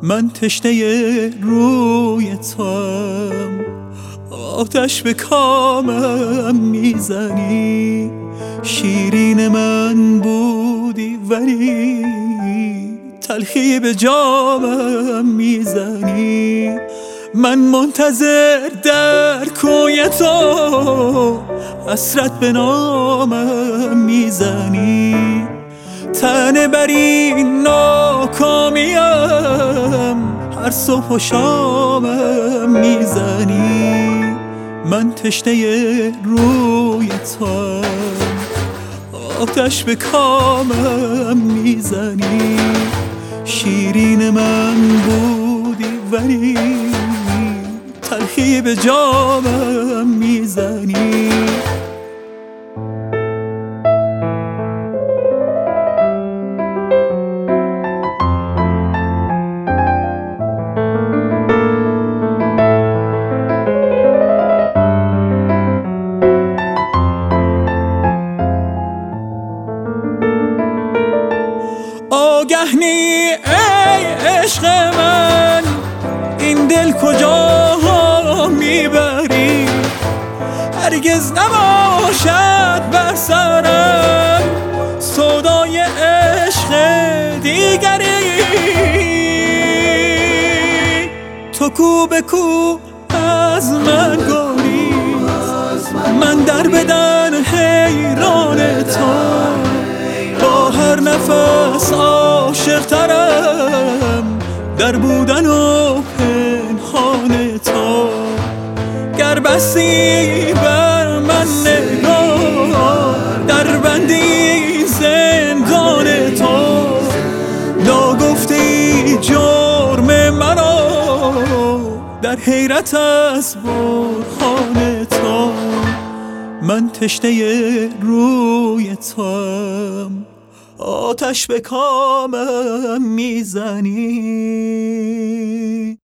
من تشنه روی توام، آتش به کامم میزنی. شیرین من بودی ولی تلخی به جامم میزنی. من منتظر در کوی تو، حسرت به نامم میزنی. تنه بر این ناکامیم، هر صبح و شامم میزنی. من تشنه روی توام، آتش به کامم میزنی. شیرین من بودی ولی تلخی به جامم میزنی. آگه نی ای عشق من، این دل کجا میبری؟ هرگز نباشد بر سرم سودای عشق دیگری. تو کو به کو از من گریز، من در بدن حیران تو. با هر نفس عاشق ترم، در بودن و پنهان تو. گر بستی بر من نگاه، در بندی زندان تو. ناگفتی جرم مرا، در حیرت از برهان تو. من تشنه روی توام، آتش به کامم میزنی.